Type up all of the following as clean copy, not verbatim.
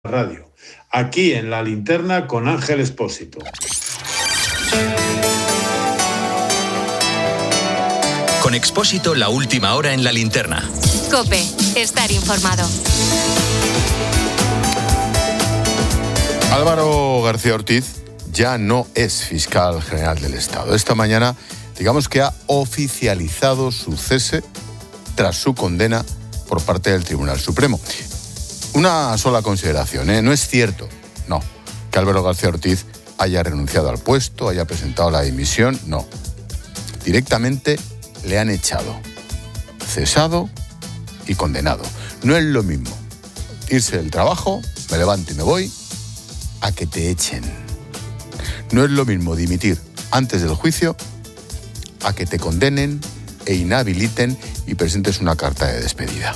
Radio, aquí en La Linterna con Ángel Expósito. Con Expósito, la última hora en La Linterna. COPE, estar informado. Álvaro García Ortiz ya no es fiscal general del Estado. Esta mañana, digamos que ha oficializado su cese tras su condena por parte del Tribunal Supremo. Una sola consideración, no es cierto, no, que Álvaro García Ortiz haya renunciado al puesto, haya presentado la dimisión, no. Directamente le han echado, cesado y condenado. No es lo mismo irse del trabajo, me levanto y me voy, a que te echen. No es lo mismo dimitir antes del juicio a que te condenen e inhabiliten y presentes una carta de despedida.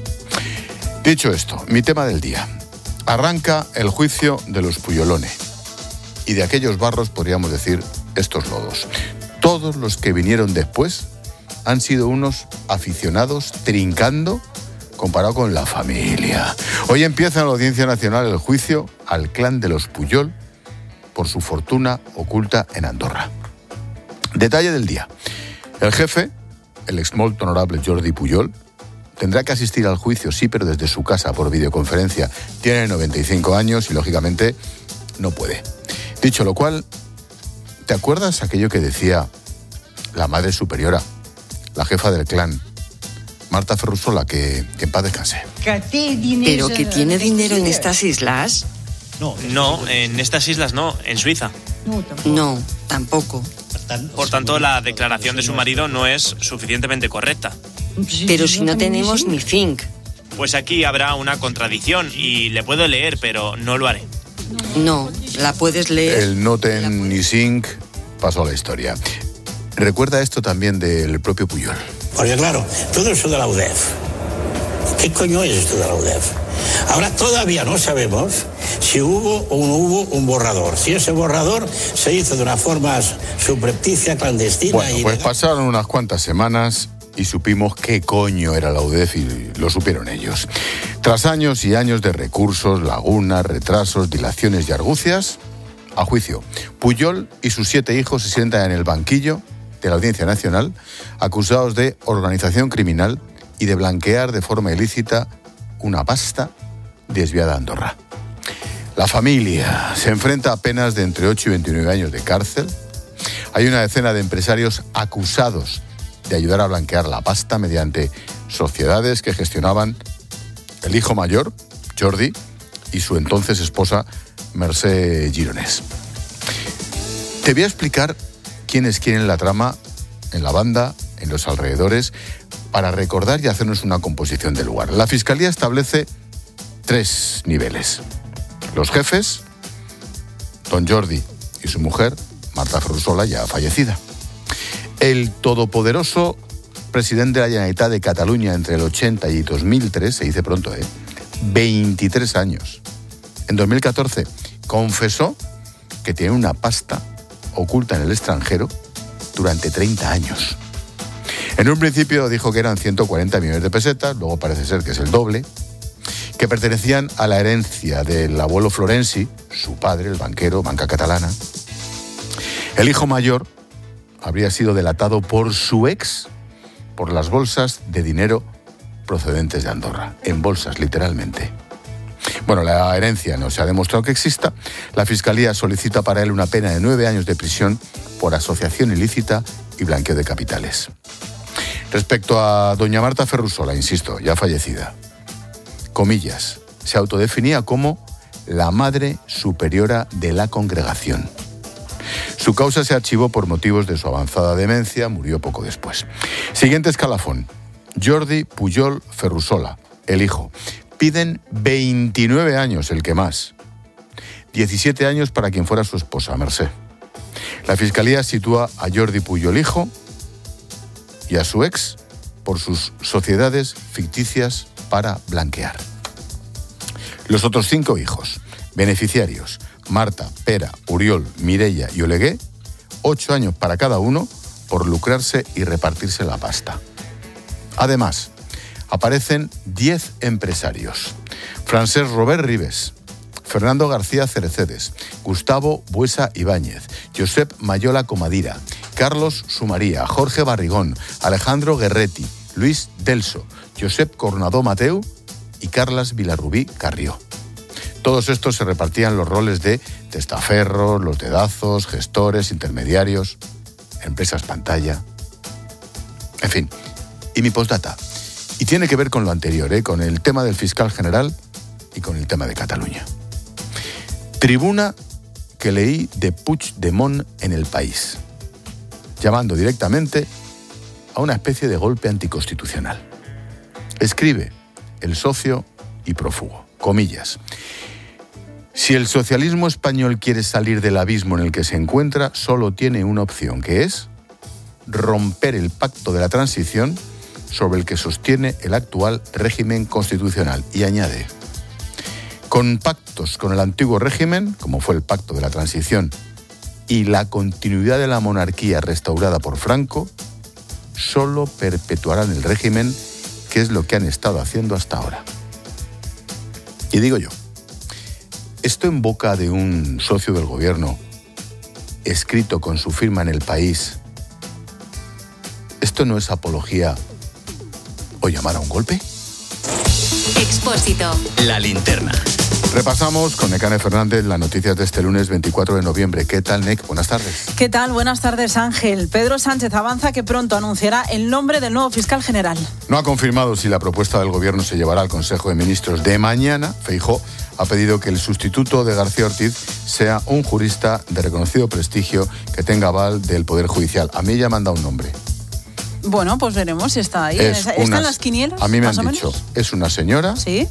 Dicho esto, mi tema del día. Arranca el juicio de los Puyolone. Y de aquellos barros podríamos decir estos lodos. Todos los que vinieron después han sido unos aficionados trincando comparado con la familia. Hoy empieza en la Audiencia Nacional el juicio al clan de los Puyol por su fortuna oculta en Andorra. Detalle del día. El jefe, el exmolt honorable Jordi Pujol, tendrá que asistir al juicio, sí, pero desde su casa por videoconferencia. Tiene 95 años y, lógicamente, no puede. Dicho lo cual, ¿te acuerdas aquello que decía la madre superiora, la jefa del clan, Marta Ferrusola, que en paz descanse? ¿Pero que tiene dinero en estas islas? No, en estas islas no, en Suiza. No, tampoco. Por tanto, la declaración de su marido no es suficientemente correcta. Pero si no tenemos ni zinc. Pues aquí habrá una contradicción y le puedo leer, pero no lo haré. No, la puedes leer. El no ten ni zinc pasó a la historia. Recuerda esto también del propio Pujol. Porque claro, todo eso de la UDEF. ¿Qué coño es esto de la UDEF? Ahora todavía no sabemos si hubo o no hubo un borrador. Si ese borrador se hizo de una forma subrepticia, clandestina. Bueno, pues pasaron unas cuantas semanas y supimos qué coño era la UDEF y lo supieron ellos. Tras años y años de recursos, lagunas, retrasos, dilaciones y argucias, a juicio. Pujol y sus 7 hijos se sientan en el banquillo de la Audiencia Nacional acusados de organización criminal y de blanquear de forma ilícita una pasta desviada a Andorra. La familia se enfrenta a penas de entre 8 y 29 años de cárcel. Hay una decena de empresarios acusados de ayudar a blanquear la pasta mediante sociedades que gestionaban el hijo mayor, Jordi, y su entonces esposa, Mercè Gironès. Te voy a explicar quién es quién en la trama, en la banda, en los alrededores, para recordar y hacernos una composición del lugar. La Fiscalía establece 3 niveles. Los jefes, don Jordi y su mujer, Marta Ferrusola, ya fallecida. El todopoderoso presidente de la Generalitat de Cataluña entre el 80 y 2003, se dice pronto, 23 años. En 2014 confesó que tiene una pasta oculta en el extranjero durante 30 años. En un principio dijo que eran 140 millones de pesetas, luego parece ser que es el doble, que pertenecían a la herencia del abuelo Florenzi, su padre, el banquero, banca catalana. El hijo mayor habría sido delatado por su ex por las bolsas de dinero procedentes de Andorra, en bolsas literalmente. Bueno, la herencia no se ha demostrado que exista. La Fiscalía solicita para él una pena de 9 años de prisión por asociación ilícita y blanqueo de capitales. Respecto a doña Marta Ferrusola, insisto, ya fallecida, comillas, se autodefinía como la madre superiora de la congregación. Su causa se archivó por motivos de su avanzada demencia, murió poco después. Siguiente escalafón, Jordi Pujol Ferrusola, el hijo. Piden 29 años, el que más. 17 años para quien fuera su esposa, Mercè. La Fiscalía sitúa a Jordi Pujol hijo y a su ex por sus sociedades ficticias para blanquear. Los otros 5 hijos, beneficiarios, Marta, Pera, Uriol, Mireia y Oleguer, 8 años para cada uno por lucrarse y repartirse la pasta. Además, aparecen 10 empresarios. Francesc Robert Ribes, Fernando García Cerecedes, Gustavo Buesa Ibáñez, Josep Mayola Comadira, Carlos Sumaría, Jorge Barrigón, Alejandro Guerretti, Luis Delso, Josep Coronado Mateu y Carlas Vilarrubí Carrió. Todos estos se repartían los roles de testaferros, los dedazos, gestores, intermediarios, empresas pantalla, en fin. Y mi postdata. Y tiene que ver con lo anterior, con el tema del fiscal general y con el tema de Cataluña. Tribuna que leí de Puigdemont en El País, llamando directamente a una especie de golpe anticonstitucional. Escribe el socio y prófugo, comillas: si el socialismo español quiere salir del abismo en el que se encuentra, solo tiene una opción, que es romper el pacto de la transición sobre el que sostiene el actual régimen constitucional. Y añade: con pactos con el antiguo régimen, como fue el pacto de la transición, y la continuidad de la monarquía restaurada por Franco, solo perpetuarán el régimen, que es lo que han estado haciendo hasta ahora. Y digo yo, esto en boca de un socio del gobierno, escrito con su firma en El País, ¿esto no es apología o llamar a un golpe? Expósito. La linterna. Repasamos con Nekane Fernández las noticias de este lunes 24 de noviembre. ¿Qué tal, Nek? Buenas tardes. ¿Qué tal? Buenas tardes, Ángel. Pedro Sánchez avanza que pronto anunciará el nombre del nuevo fiscal general. No ha confirmado si la propuesta del gobierno se llevará al Consejo de Ministros de mañana. Feijóo ha pedido que el sustituto de García Ortiz sea un jurista de reconocido prestigio que tenga aval del Poder Judicial. A mí ya me han dado un nombre. Bueno, pues veremos si está ahí. ¿Está en las quinielas? A mí me han dicho, es una señora. ¿Sí?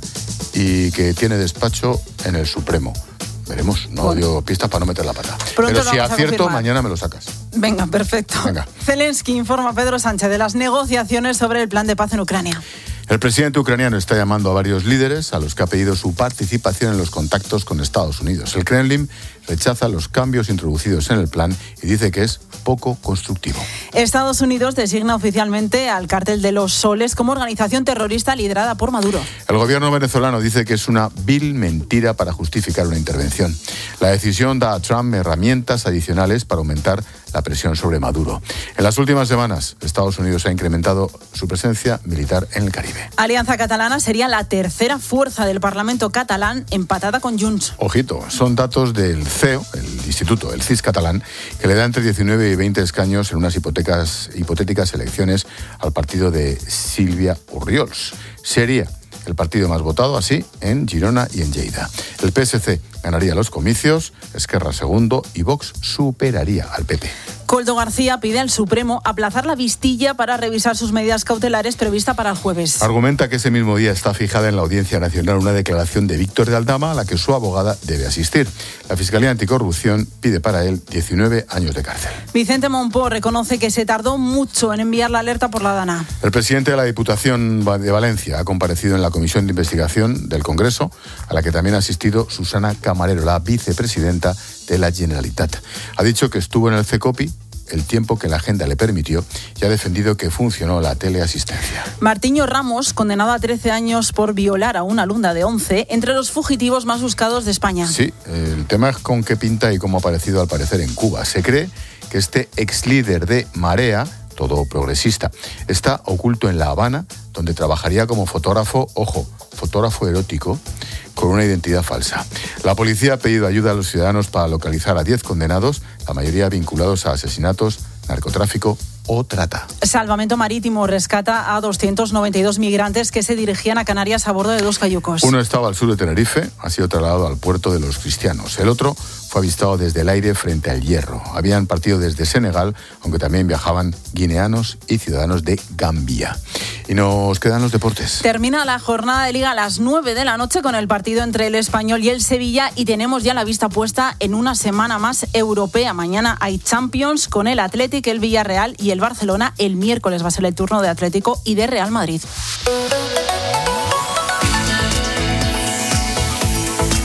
Y que tiene despacho en el Supremo. Veremos, no dio pistas para no meter la pata. Pero si acierto, mañana me lo sacas. Venga, perfecto. Venga. Zelensky informa a Pedro Sánchez de las negociaciones sobre el plan de paz en Ucrania. El presidente ucraniano está llamando a varios líderes a los que ha pedido su participación en los contactos con Estados Unidos. El Kremlin rechaza los cambios introducidos en el plan y dice que es poco constructivo. Estados Unidos designa oficialmente al Cártel de los Soles como organización terrorista liderada por Maduro. El gobierno venezolano dice que es una vil mentira para justificar una intervención. La decisión da a Trump herramientas adicionales para aumentar la presión sobre Maduro. En las últimas semanas, Estados Unidos ha incrementado su presencia militar en el Caribe. Alianza Catalana sería la tercera fuerza del Parlamento catalán, empatada con Junts. Ojito, son datos del CEO, el instituto, el CIS catalán, que le da entre 19 y 20 escaños en unas hipotéticas elecciones al partido de Sílvia Orriols. Sería el partido más votado, así, en Girona y en Lleida. El PSC ganaría los comicios, Esquerra segundo y Vox superaría al PP. Koldo García pide al Supremo aplazar la vistilla para revisar sus medidas cautelares prevista para el jueves. Argumenta que ese mismo día está fijada en la Audiencia Nacional una declaración de Víctor de Aldama a la que su abogada debe asistir. La Fiscalía Anticorrupción pide para él 19 años de cárcel. Vicente Monpó reconoce que se tardó mucho en enviar la alerta por la DANA. El presidente de la Diputación de Valencia ha comparecido en la Comisión de Investigación del Congreso, a la que también ha asistido Susana Camarero, la vicepresidenta de la Generalitat. Ha dicho que estuvo en el CECOPI el tiempo que la agenda le permitió y ha defendido que funcionó la teleasistencia. Martiño Ramos, condenado a 13 años por violar a una alumna de 11, entre los fugitivos más buscados de España. Sí, el tema es con qué pinta y cómo ha aparecido al parecer en Cuba. Se cree que este ex líder de Marea, todo progresista, está oculto en La Habana, donde trabajaría como fotógrafo, ojo, fotógrafo erótico, con una identidad falsa. La policía ha pedido ayuda a los ciudadanos para localizar a 10 condenados, la mayoría vinculados a asesinatos, narcotráfico o trata. Salvamento Marítimo rescata a 292 migrantes que se dirigían a Canarias a bordo de 2 cayucos. Uno estaba al sur de Tenerife, ha sido trasladado al puerto de Los Cristianos. El otro fue avistado desde el aire frente al Hierro. Habían partido desde Senegal, aunque también viajaban guineanos y ciudadanos de Gambia. Y nos quedan los deportes. Termina la jornada de Liga a las 9 de la noche con el partido entre el Español y el Sevilla y tenemos ya la vista puesta en una semana más europea. Mañana hay Champions con el Athletic, el Villarreal y el Barcelona. El miércoles va a ser el turno de Atlético y de Real Madrid.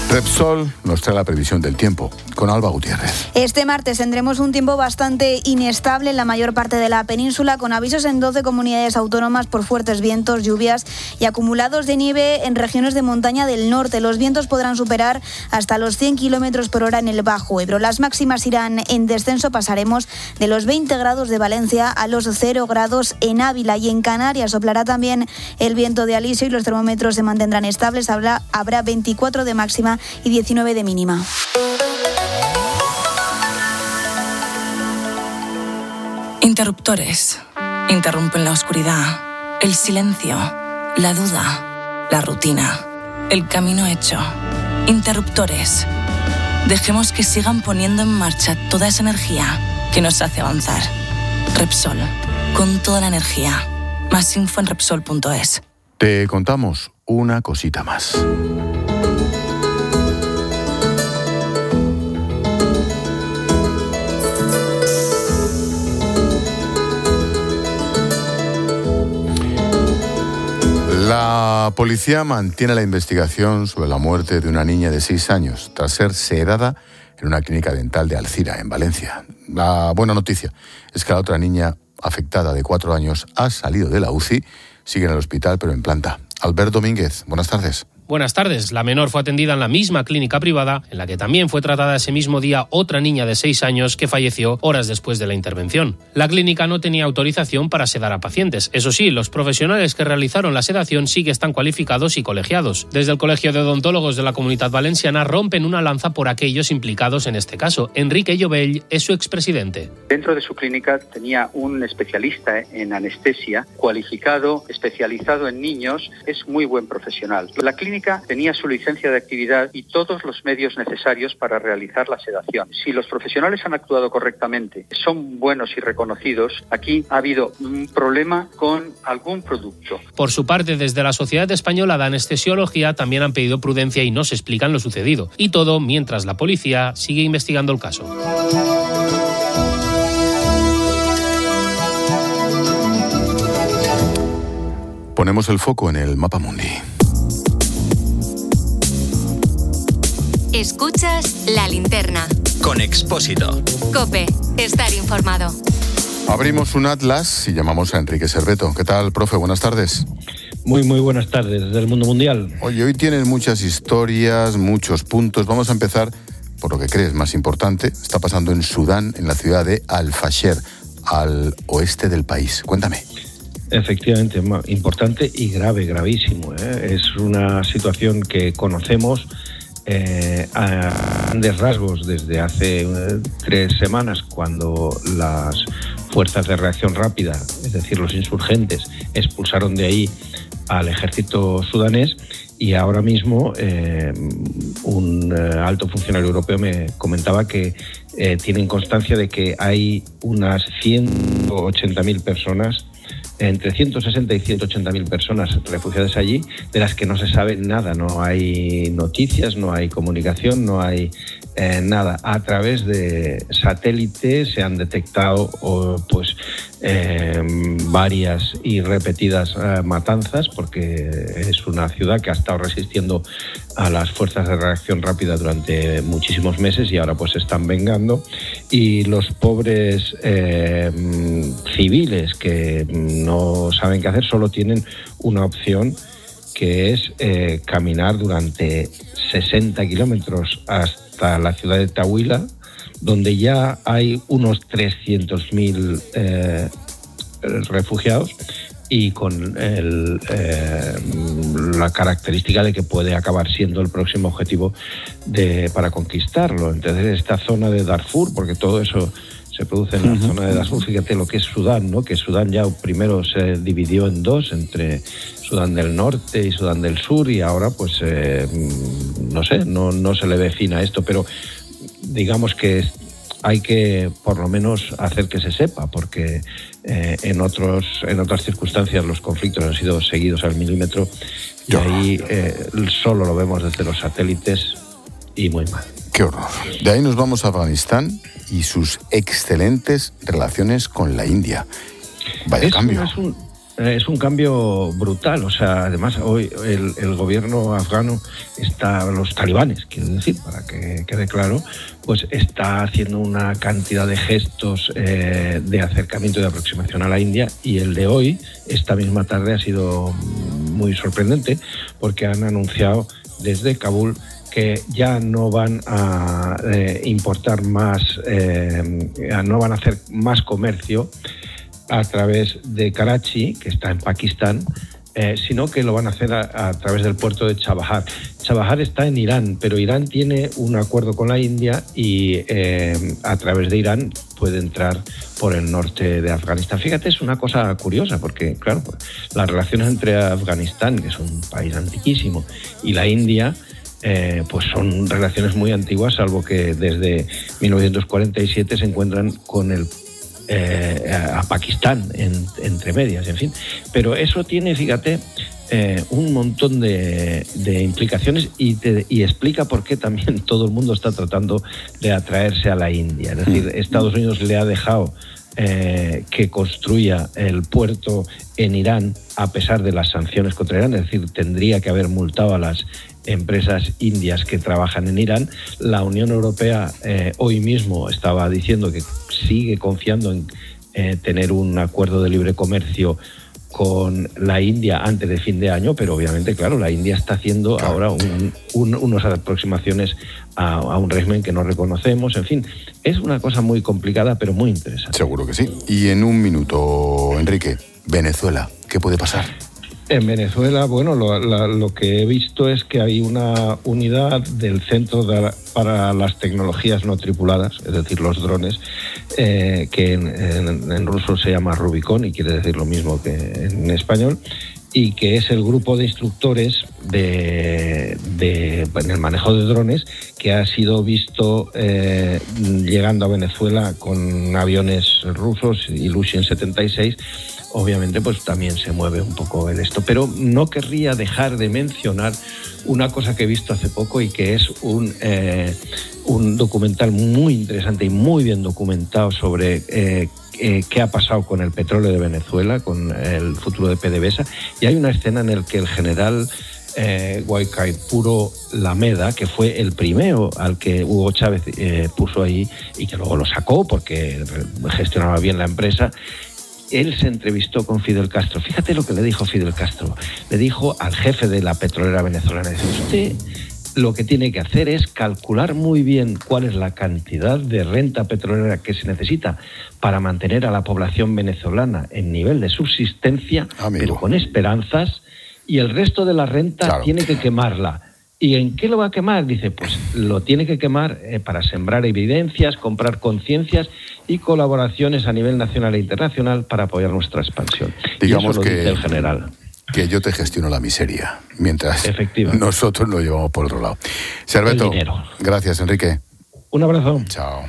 Repsol nos trae la previsión del tiempo con Alba Gutiérrez. Este martes tendremos un tiempo bastante inestable en la mayor parte de la península, con avisos en 12 comunidades autónomas por fuertes vientos, lluvias y acumulados de nieve en regiones de montaña del norte. Los vientos podrán superar hasta los 100 kilómetros por hora en el Bajo Ebro. Las máximas irán en descenso, pasaremos de los 20 grados de Valencia a los 0 grados en Ávila, y en Canarias soplará también el viento de alisio y los termómetros se mantendrán estables. Habrá 24 de máxima y 19 de mínima. Interruptores. Interrumpen la oscuridad, el silencio, la duda, la rutina, el camino hecho. Interruptores. Dejemos que sigan poniendo en marcha toda esa energía que nos hace avanzar. Repsol. Con toda la energía. Más info en Repsol.es. Te contamos una cosita más. La policía mantiene la investigación sobre la muerte de una niña de 6 años tras ser sedada en una clínica dental de Alcira, en Valencia. La buena noticia es que la otra niña afectada de 4 años ha salido de la UCI, sigue en el hospital pero en planta. Albert Domínguez, buenas tardes. Buenas tardes. La menor fue atendida en la misma clínica privada en la que también fue tratada ese mismo día otra niña de 6 años que falleció horas después de la intervención. La clínica no tenía autorización para sedar a pacientes. Eso sí, los profesionales que realizaron la sedación sí que están cualificados y colegiados. Desde el Colegio de Odontólogos de la Comunidad Valenciana rompen una lanza por aquellos implicados en este caso. Enrique Llovell es su expresidente. Dentro de su clínica tenía un especialista en anestesia, cualificado, especializado en niños, es muy buen profesional. La clínica tenía su licencia de actividad y todos los medios necesarios para realizar la sedación. Si los profesionales han actuado correctamente, son buenos y reconocidos, aquí ha habido un problema con algún producto. Por su parte, desde la Sociedad Española de Anestesiología también han pedido prudencia y nos explican lo sucedido. Y todo mientras la policía sigue investigando el caso. Ponemos el foco en el Mapa Mundi. Escuchas La Linterna. Con Expósito. COPE. Estar informado. Abrimos un atlas y llamamos a Enrique Serveto. ¿Qué tal, profe? Buenas tardes. Muy buenas tardes desde el mundo mundial. Oye, hoy tienen muchas historias, muchos puntos. Vamos a empezar por lo que crees más importante. Está pasando en Sudán, en la ciudad de Al-Fasher, al oeste del país. Cuéntame. Efectivamente, importante y gravísimo. Es una situación que conocemos a grandes rasgos desde hace 3 semanas, cuando las fuerzas de reacción rápida, es decir, los insurgentes, expulsaron de ahí al ejército sudanés, y ahora mismo un alto funcionario europeo me comentaba que tienen constancia de que hay unas 180.000 personas, entre 160 y 180.000 personas refugiadas allí, de las que no se sabe nada. No hay noticias, no hay comunicación, no hay nada. A través de satélites se han detectado varias y repetidas matanzas, porque es una ciudad que ha estado resistiendo a las fuerzas de reacción rápida durante muchísimos meses y ahora pues se están vengando, y los pobres civiles que no saben qué hacer solo tienen una opción, que es caminar durante 60 kilómetros hasta la ciudad de Tawila, donde ya hay unos 300.000 refugiados, y con la característica de que puede acabar siendo el próximo objetivo para conquistarlo. Entonces, esta zona de Darfur, porque todo eso se produce en la zona de Darfur, fíjate lo que es Sudán, ¿no? Que Sudán ya primero se dividió en dos, entre Sudán del Norte y Sudán del Sur, y ahora pues no sé, no se le ve fin a esto, pero digamos que hay que por lo menos hacer que se sepa, porque en otras circunstancias los conflictos han sido seguidos al milímetro, y ahí solo lo vemos desde los satélites y muy mal. Qué horror. De ahí nos vamos a Afganistán y sus excelentes relaciones con la India. Vaya cambio. Es un cambio brutal, o sea, además hoy el gobierno afgano los talibanes, quiero decir, para que quede claro, pues está haciendo una cantidad de gestos de acercamiento y de aproximación a la India, y el de hoy, esta misma tarde, ha sido muy sorprendente porque han anunciado desde Kabul que ya no van a importar más, no van a hacer más comercio a través de Karachi, que está en Pakistán, sino que lo van a hacer a través del puerto de Chabahar. Chabahar está en Irán, pero Irán tiene un acuerdo con la India y a través de Irán puede entrar por el norte de Afganistán. Fíjate, es una cosa curiosa, porque claro, las relaciones entre Afganistán, que es un país antiquísimo, y la India, pues son relaciones muy antiguas, salvo que desde 1947 se encuentran con a Pakistán entre medias, en fin. Pero eso tiene, fíjate, un montón de implicaciones y explica por qué también todo el mundo está tratando de atraerse a la India. Es decir, Estados Unidos le ha dejado que construya el puerto en Irán a pesar de las sanciones contra Irán, es decir, tendría que haber multado a las empresas indias que trabajan en Irán. La Unión Europea hoy mismo estaba diciendo que sigue confiando en tener un acuerdo de libre comercio con la India antes de fin de año, pero obviamente, claro, la India está haciendo ahora unas aproximaciones a un régimen que no reconocemos. En fin, es una cosa muy complicada, pero muy interesante. Seguro que sí. Y en un minuto, Enrique, Venezuela, ¿qué puede pasar? En Venezuela, bueno, lo que he visto es que hay una unidad del Centro para las Tecnologías No Tripuladas, es decir, los drones, que en ruso se llama Rubicon y quiere decir lo mismo que en español, y que es el grupo de instructores en el manejo de drones que ha sido visto llegando a Venezuela con aviones rusos, Ilyushin 76. Obviamente pues también se mueve un poco esto, pero no querría dejar de mencionar una cosa que he visto hace poco y que es un documental muy interesante y muy bien documentado sobre qué ha pasado con el petróleo de Venezuela, con el futuro de PDVSA, y hay una escena en la que el general Guaicaipuro Lameda, que fue el primero al que Hugo Chávez puso ahí y que luego lo sacó porque gestionaba bien la empresa, él se entrevistó con Fidel Castro. Fíjate lo que le dijo Fidel Castro. Le dijo al jefe de la petrolera venezolana, dice, usted lo que tiene que hacer es calcular muy bien cuál es la cantidad de renta petrolera que se necesita para mantener a la población venezolana en nivel de subsistencia, pero con esperanzas, y el resto de la renta tiene que quemarla. ¿Y en qué lo va a quemar? Dice, pues lo tiene que quemar para sembrar evidencias, comprar conciencias y colaboraciones a nivel nacional e internacional para apoyar nuestra expansión. Digamos y eso lo dice el general. Que yo te gestiono la miseria, mientras nosotros lo llevamos por otro lado. Serveto, gracias, Enrique. Un abrazo. Chao.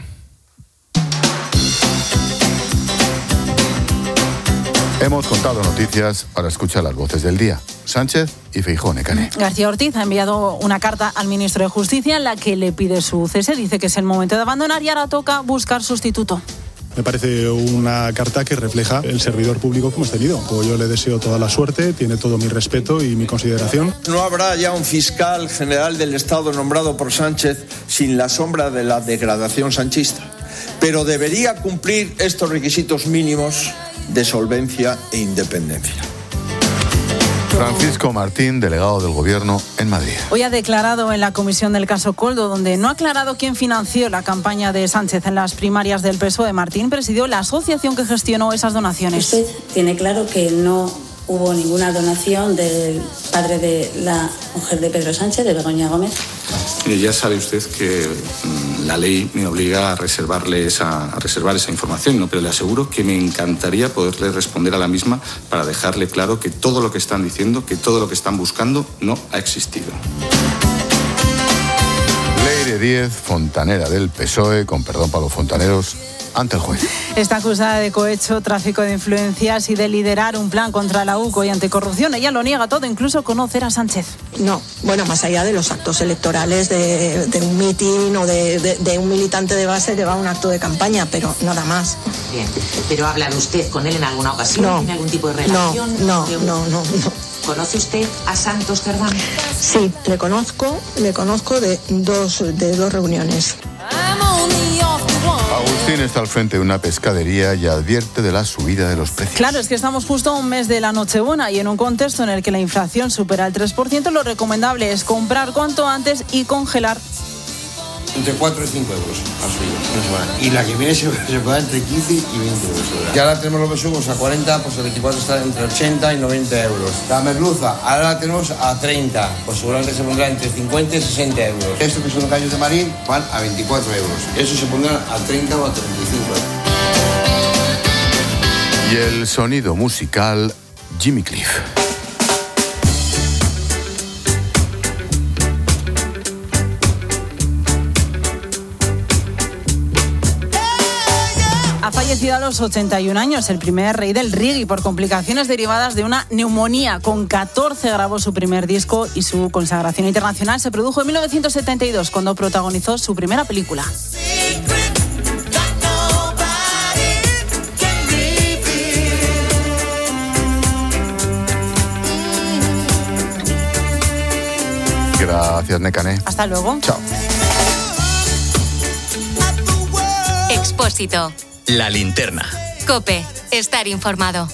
Hemos contado noticias, ahora escucha las voces del día. Sánchez y Feijóo, Necane. García Ortiz ha enviado una carta al ministro de Justicia en la que le pide su cese. Dice que es el momento de abandonar y ahora toca buscar sustituto. Me parece una carta que refleja el servidor público que hemos tenido. Yo le deseo toda la suerte, tiene todo mi respeto y mi consideración. No habrá ya un fiscal general del Estado nombrado por Sánchez sin la sombra de la degradación sanchista, pero debería cumplir estos requisitos mínimos de solvencia e independencia. Francisco Martín, delegado del Gobierno en Madrid. Hoy ha declarado en la comisión del caso Koldo, donde no ha aclarado quién financió la campaña de Sánchez en las primarias del PSOE. Martín presidió la asociación que gestionó esas donaciones. Usted tiene claro que no hubo ninguna donación del padre de la mujer de Pedro Sánchez, de Begoña Gómez. Ya sabe usted que la ley me obliga a reservar esa información, ¿no? Pero le aseguro que me encantaría poderle responder a la misma para dejarle claro que todo lo que están diciendo, que todo lo que están buscando, no ha existido. Leire Díez, fontanera del PSOE, con perdón para los fontaneros, ante el juez. Está acusada de cohecho, tráfico de influencias y de liderar un plan contra la UCO y anticorrupción. Ella lo niega todo, incluso conocer a Sánchez. No, bueno, más allá de los actos electorales de un mitin o de un militante de base que va a un acto de campaña, pero nada más. Bien, pero ¿ha hablado usted con él en alguna ocasión? No. ¿Tiene algún tipo de relación? No. ¿Conoce usted a Santos Cerdán? Sí, le conozco de dos reuniones. Agustín está al frente de una pescadería y advierte de la subida de los precios. Claro, es que estamos justo a un mes de la Nochebuena y en un contexto en el que la inflación supera el 3%, lo recomendable es comprar cuanto antes y congelar. Entre 4 y 5 euros ha subido. Y la que viene se paga entre 15 y 20 euros. Ya ahora tenemos los besugos a 40, pues el 24 está entre 80 y 90 euros. La merluza, ahora la tenemos a 30, pues seguramente se pondrá entre 50 y 60 euros. Estos que son los callos de marín van a 24 euros. Eso se pondrán a 30 o a 35 euros. Y el sonido musical, Jimmy Cliff. Ha fallecido a los 81 años, el primer rey del reggae, por complicaciones derivadas de una neumonía. Con 14 grabó su primer disco y su consagración internacional se produjo en 1972, cuando protagonizó su primera película. Gracias, Nekane. Hasta luego. Chao. Expósito. La linterna. COPE. Estar informado.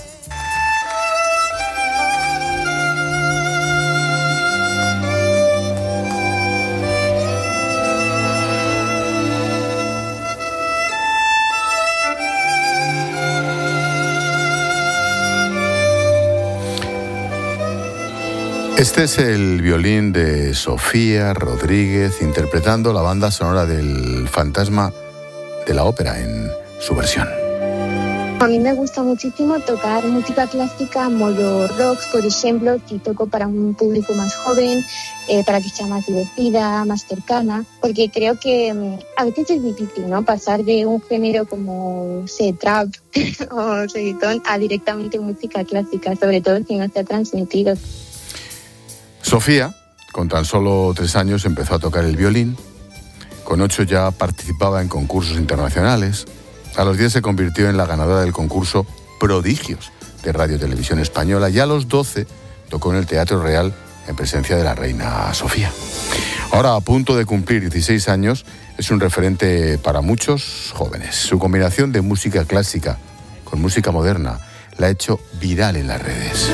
Este es el violín de Sofía Rodríguez interpretando la banda sonora del Fantasma de la Ópera en su versión. A mí me gusta muchísimo tocar música clásica modo rock, por ejemplo, si toco para un público más joven, para que sea más divertida, más cercana, porque creo que a veces es difícil, ¿no? Pasar de un género como, trap o reggaetón a directamente música clásica, sobre todo si no se ha transmitido. Sofía, con tan solo 3 años, empezó a tocar el violín. Con 8 ya participaba en concursos internacionales. A los 10 se convirtió en la ganadora del concurso Prodigios de Radio Televisión Española y a los 12 tocó en el Teatro Real en presencia de la reina Sofía. Ahora, a punto de cumplir 16 años, es un referente para muchos jóvenes. Su combinación de música clásica con música moderna la ha hecho viral en las redes.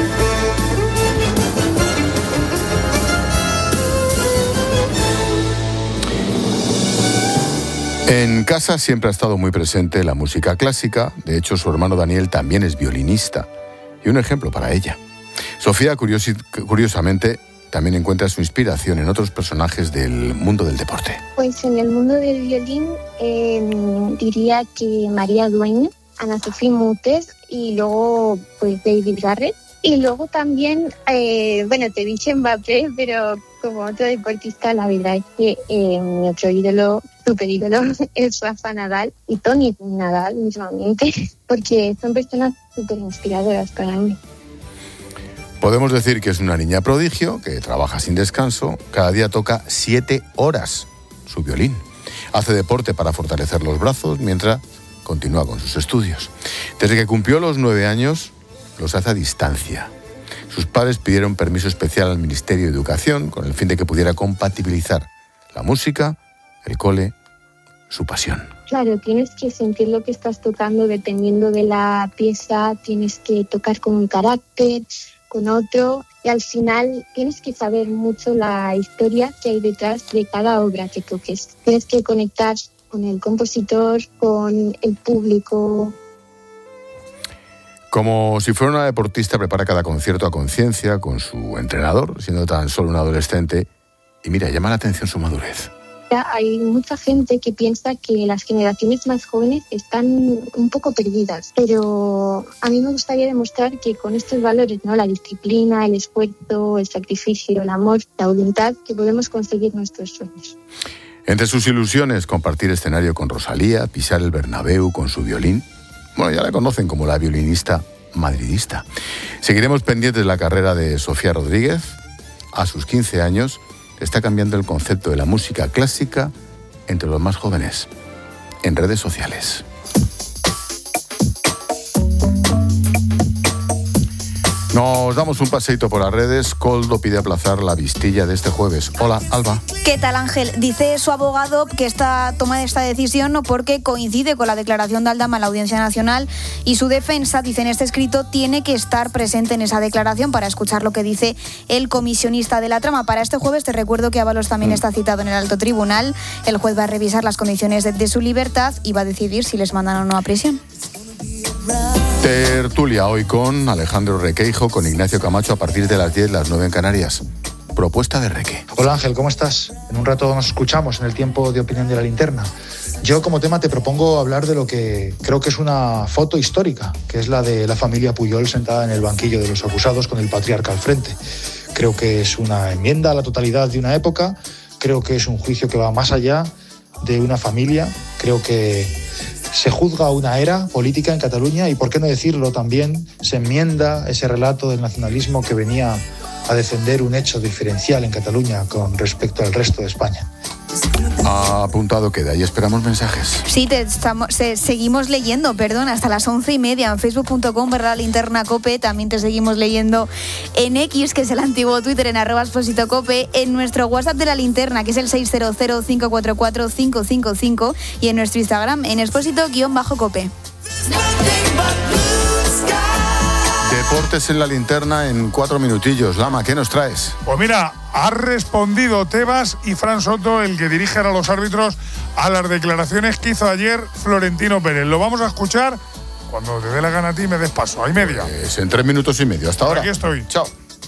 En casa siempre ha estado muy presente la música clásica. De hecho, su hermano Daniel también es violinista y un ejemplo para ella. Sofía, curiosamente, también encuentra su inspiración en otros personajes del mundo del deporte. Pues en el mundo del violín diría que María Dueñas, Ana Sofía Montes y luego pues David Garrett. Y luego también, te dije Mbappé, pero como otro deportista, la verdad es que mi otro ídolo, súper ídolo, es Rafa Nadal y Tony Nadal mismamente, porque son personas súper inspiradoras para mí. Podemos decir que es una niña prodigio, que trabaja sin descanso, cada día toca 7 horas su violín. Hace deporte para fortalecer los brazos mientras continúa con sus estudios. Desde que cumplió los 9 años, los hace a distancia. Sus padres pidieron permiso especial al Ministerio de Educación con el fin de que pudiera compatibilizar la música, el cole, su pasión. Claro, tienes que sentir lo que estás tocando dependiendo de la pieza, tienes que tocar con un carácter, con otro, y al final tienes que saber mucho la historia que hay detrás de cada obra que toques. Tienes que conectar con el compositor, con el público. Como si fuera una deportista, prepara cada concierto a conciencia con su entrenador, siendo tan solo un adolescente. Y mira, llama la atención su madurez. Hay mucha gente que piensa que las generaciones más jóvenes están un poco perdidas, pero a mí me gustaría demostrar que con estos valores, ¿no? La disciplina, el esfuerzo, el sacrificio, el amor, la voluntad, que podemos conseguir nuestros sueños. Entre sus ilusiones, compartir escenario con Rosalía, pisar el Bernabéu con su violín. Bueno, ya la conocen como la violinista madridista. Seguiremos pendientes de la carrera de Sofía Rodríguez. A sus 15 años está cambiando el concepto de la música clásica entre los más jóvenes en redes sociales. Nos damos un paseíto por las redes. Koldo pide aplazar la vistilla de este jueves. Hola, Alba. ¿Qué tal, Ángel? Dice su abogado que toma esta decisión no porque coincide con la declaración de Aldama en la Audiencia Nacional y su defensa, dice en este escrito, tiene que estar presente en esa declaración para escuchar lo que dice el comisionista de la trama. Para este jueves te recuerdo que Ábalos también está citado en el alto tribunal. El juez va a revisar las condiciones de su libertad y va a decidir si les mandan o no a prisión. Tertulia hoy con Alejandro Requeijo, con Ignacio Camacho a partir de las 10, las 9 en Canarias. Propuesta de Reque. Hola Ángel, ¿cómo estás? En un rato nos escuchamos en el tiempo de opinión de la linterna. Yo como tema te propongo hablar de lo que creo que es una foto histórica, que es la de la familia Pujol sentada en el banquillo de los acusados con el patriarca al frente. Creo que es una enmienda a la totalidad de una época, creo que es un juicio que va más allá de una familia, creo que se juzga una era política en Cataluña y, por qué no decirlo también, se enmienda ese relato del nacionalismo que venía a defender un hecho diferencial en Cataluña con respecto al resto de España. Apuntado queda y esperamos mensajes. Sí, seguimos leyendo, hasta las 11:30 en facebook.com/linternacope. También te seguimos leyendo en X, que es el antiguo Twitter, en @expositocope, en nuestro WhatsApp de la linterna, que es el 600-544-555, y en nuestro Instagram, en expósito_cope. Deportes en la linterna en 4 minutillos. Lama, ¿qué nos traes? Pues mira, ha respondido Tebas y Fran Soto, el que dirige a los árbitros, a las declaraciones que hizo ayer Florentino Pérez. Lo vamos a escuchar cuando te dé la gana a ti y me des paso. Hay media. Pues en 3 minutos y medio. Hasta ahora. Aquí estoy. Chao.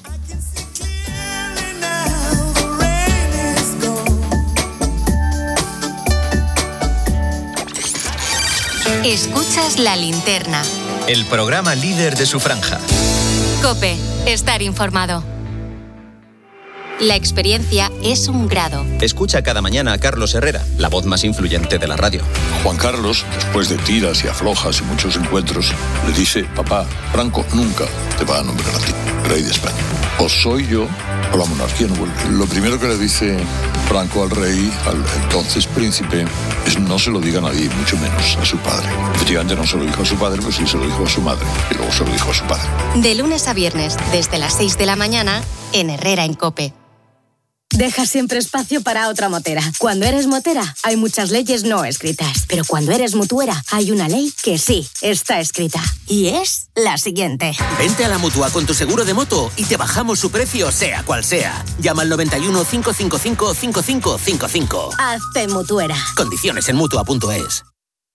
Escuchas la linterna. El programa líder de su franja. COPE. Estar informado. La experiencia es un grado. Escucha cada mañana a Carlos Herrera, la voz más influyente de la radio. Juan Carlos, después de tiras y aflojas y muchos encuentros, le dice: papá, Franco nunca te va a nombrar a ti rey de España. O soy yo o la monarquía no vuelve. Lo primero que le dice Franco al rey, al entonces príncipe, es: no se lo diga a nadie, mucho menos a su padre. Efectivamente no se lo dijo a su padre, pero sí se lo dijo a su madre, y luego se lo dijo a su padre. De lunes a viernes, desde las 6 de la mañana, en Herrera en COPE. Deja siempre espacio para otra motera. Cuando eres motera, hay muchas leyes no escritas. Pero cuando eres mutuera, hay una ley que sí está escrita. Y es la siguiente. Vente a la Mutua con tu seguro de moto y te bajamos su precio, sea cual sea. Llama al 91 555 5555. Hazte mutuera. Condiciones en Mutua.es.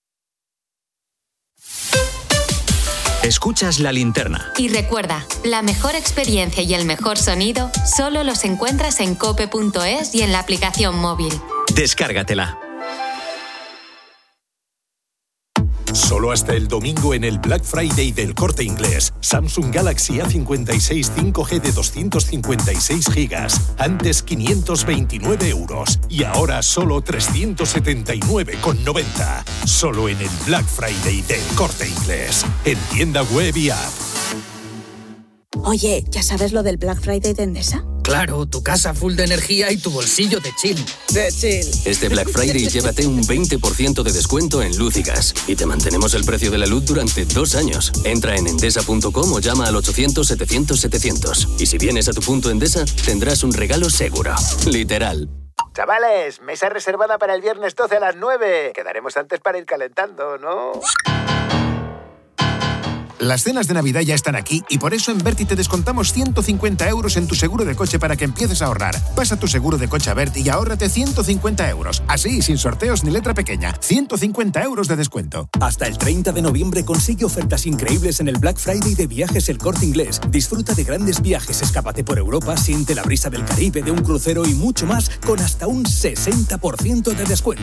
Escuchas la linterna. Y recuerda, la mejor experiencia y el mejor sonido solo los encuentras en cope.es y en la aplicación móvil. Descárgatela. Solo hasta el domingo en el Black Friday del Corte Inglés. Samsung Galaxy A56 5G de 256 GB. Antes 529 € y ahora solo 379,90. Solo en el Black Friday del Corte Inglés. En tienda web y app. Oye, ¿ya sabes lo del Black Friday de Endesa? Claro, tu casa full de energía y tu bolsillo de chill. De chill. Este Black Friday llévate un 20% de descuento en luz y gas. Y te mantenemos el precio de la luz durante 2 años. Entra en endesa.com o llama al 800-700-700. Y si vienes a tu punto Endesa, tendrás un regalo seguro. Literal. Chavales, mesa reservada para el viernes 12 a las 9. Quedaremos antes para ir calentando, ¿no? Las cenas de Navidad ya están aquí y por eso en Berti te descontamos 150 € en tu seguro de coche para que empieces a ahorrar. Pasa tu seguro de coche a Berti y ahórrate 150 €. Así, sin sorteos ni letra pequeña. 150 € de descuento. Hasta el 30 de noviembre consigue ofertas increíbles en el Black Friday de Viajes El Corte Inglés. Disfruta de grandes viajes, escápate por Europa, siente la brisa del Caribe, de un crucero y mucho más con hasta un 60% de descuento.